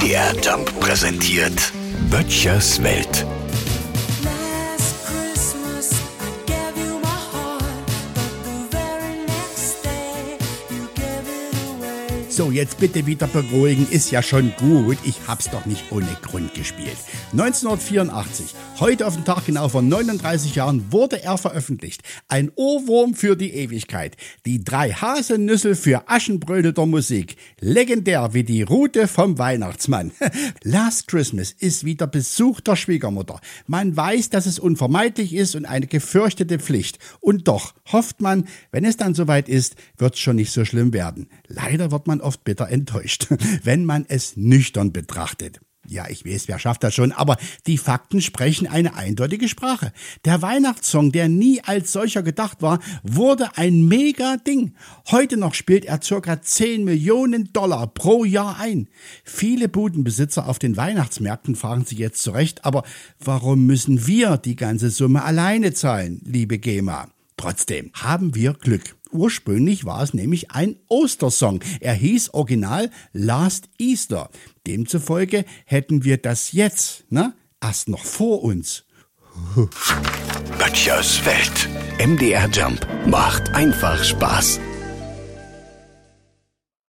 MDR Jump präsentiert Böttchers Welt. So, jetzt bitte wieder beruhigen, ist ja schon gut. Ich hab's doch nicht ohne Grund gespielt. 1984, heute auf den Tag genau vor 39 Jahren, wurde er veröffentlicht. Ein Ohrwurm für die Ewigkeit. Die 3 Haselnüssel für Aschenbrödel der Musik. Legendär wie die Rute vom Weihnachtsmann. Last Christmas ist wieder Besuch der Schwiegermutter. Man weiß, dass es unvermeidlich ist und eine gefürchtete Pflicht. Und doch hofft man, wenn es dann soweit ist, wird's schon nicht so schlimm werden. Leider wird man oft bitter enttäuscht, wenn man es nüchtern betrachtet. Ja, ich weiß, wer schafft das schon, aber die Fakten sprechen eine eindeutige Sprache. Der Weihnachtssong, der nie als solcher gedacht war, wurde ein Mega-Ding. Heute noch spielt er ca. $10 Millionen pro Jahr ein. Viele Budenbesitzer auf den Weihnachtsmärkten fragen sich jetzt zurecht, aber warum müssen wir die ganze Summe alleine zahlen, liebe GEMA? Trotzdem haben wir Glück. Ursprünglich war es nämlich ein Ostersong. Er hieß original Last Easter. Demzufolge hätten wir das jetzt, erst noch vor uns. Böttchers Welt. MDR Jump macht einfach Spaß.